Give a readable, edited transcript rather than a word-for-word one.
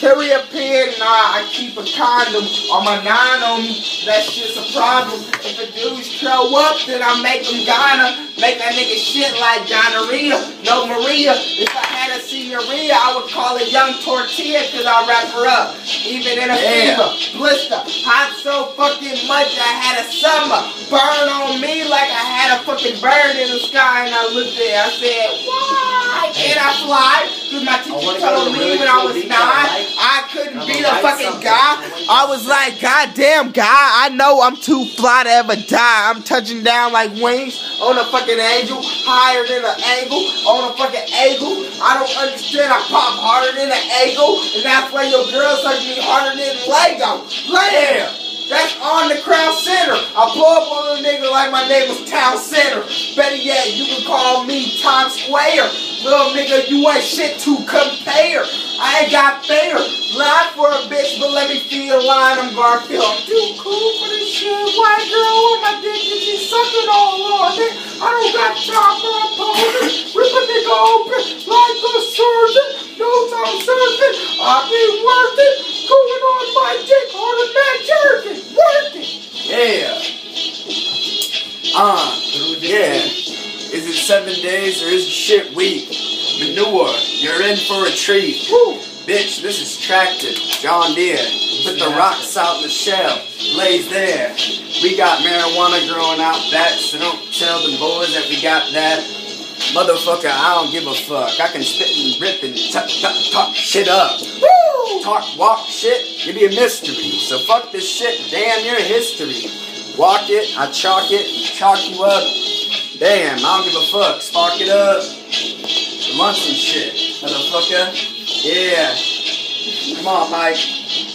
Period, nah, I keep a condom on my 9 on me. That shit's a problem. If a dude show up, then I make him gonna make that nigga shit like gonorrhea. No Maria. If I had a senorita, I would call it Young Tortilla because I wrap her up. Even in a fever, blister, hot so fucking much I had a summer. Burn on me like I had a fucking bird in the sky. And I looked there, I said, why can't I fly? Because my teacher told me when I was 9, I couldn't be the fucking guy. I was like, goddamn guy, I know I'm too fly to ever die. I'm touching down like wings on a fucking angel, higher than an angle, on a fucking angle. I don't understand, I pop harder than an angle, and that's why your girl suck me harder than Lego. Later. That's on the Crown Center. I pull up on a nigga like my name was Town Center. Better yet, you can call me Times Square. Little nigga, you ain't shit to compare. I ain't got fair. Lie for a bitch, but let me feel the line. I'm Garfield. I'm too cool for this shit. White girl on my dick and she sucking all on it. I don't got time for a pony. Rip a nigga open like a surgeon. Knows I'm surfing. I be working. Going on my dick on a man jerking. Working. Yeah. Yeah. Is it 7 days or is it shit week? Manure, you're in for a treat. Woo. Bitch, this is tractor, John Deere. Put the rocks out in the shell, lays there. We got marijuana growing out back, so don't tell the boys that we got that. Motherfucker, I don't give a fuck. I can spit and rip and talk shit up. Woo! Talk, walk shit, you be a mystery. So fuck this shit, damn, you're history. Walk it, I chalk it, chalk you up. Damn, I don't give a fuck. Spark it up. Lunch and shit, motherfucker. Yeah. Come on, Mike.